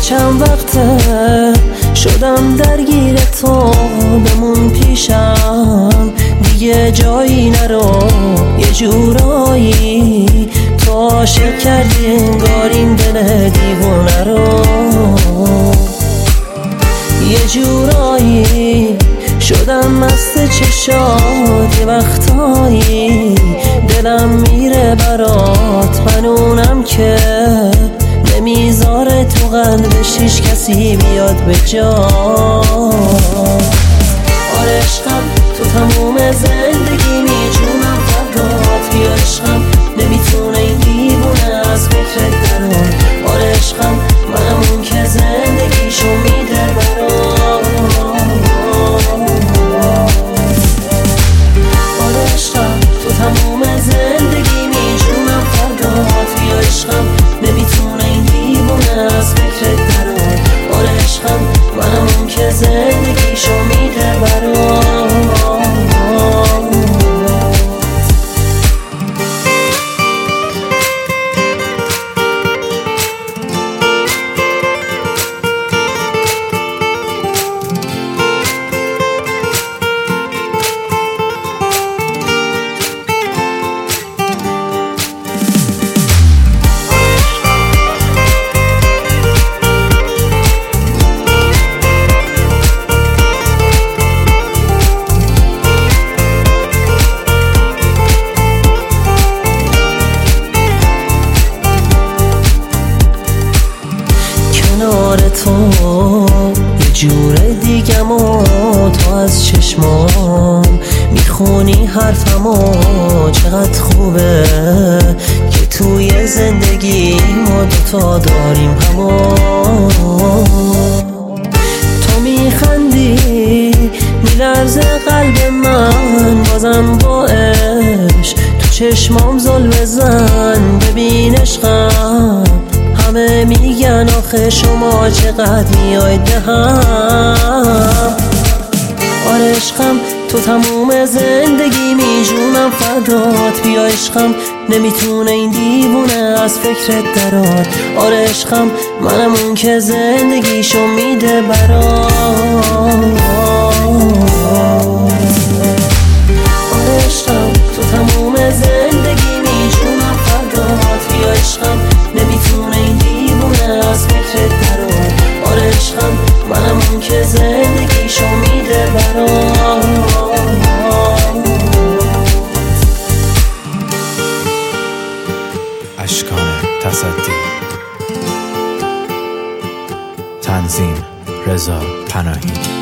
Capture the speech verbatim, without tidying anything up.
چند وقته شدم درگیر تو، بمون پیشم دیگه جایی نرو. یه جورایی تو عاشق کردی انگار این دل دیوونه رو. یه جورایی شدم مست چشات، یه وقتایی دلم میره برات، من اونم که نمیذاره تو قلبش هیچ کسی بیاد به جا. آره عشقم تو تموم زندگی میجونم فردات، بیا عشقم نمیتونه این دیوونه از فکرت درون. آره عشقم منم اون که زندگیشو میده برات. آره عشقم تو تموم زندگی میجونم فردات، بیا عشقم نمیتونه این دیوونه از فکرت درون. آره عشقم منم اون که زندگیشو میده برات. کنار تو یه جور دیگم و تو از چشمام میخونی حرفمو. چقدر خوبه که توی زندگی ما دوتا داریم همون. تو میخندی میلرزه قلب من، بازم با عشق تو چشمام زل بزن. ببین عشقم همه میگن آخه شما چقدر میاید به هم. آره عشقم تو تموم زندگی میجونم فردات، بیا عشقم نمیتونه این دیوونه از فکرت درات. آره عشقم منم اون که زندگیشو میده برات. آره عشقم تو تموم زندگی میجونم فردات، بیا عشقم نمیتونه این دیوونه از فکرت درات. آره عشقم منم اون که زندگیشو میده برات. اشکان تصدی، تنظیم رضا پناهی.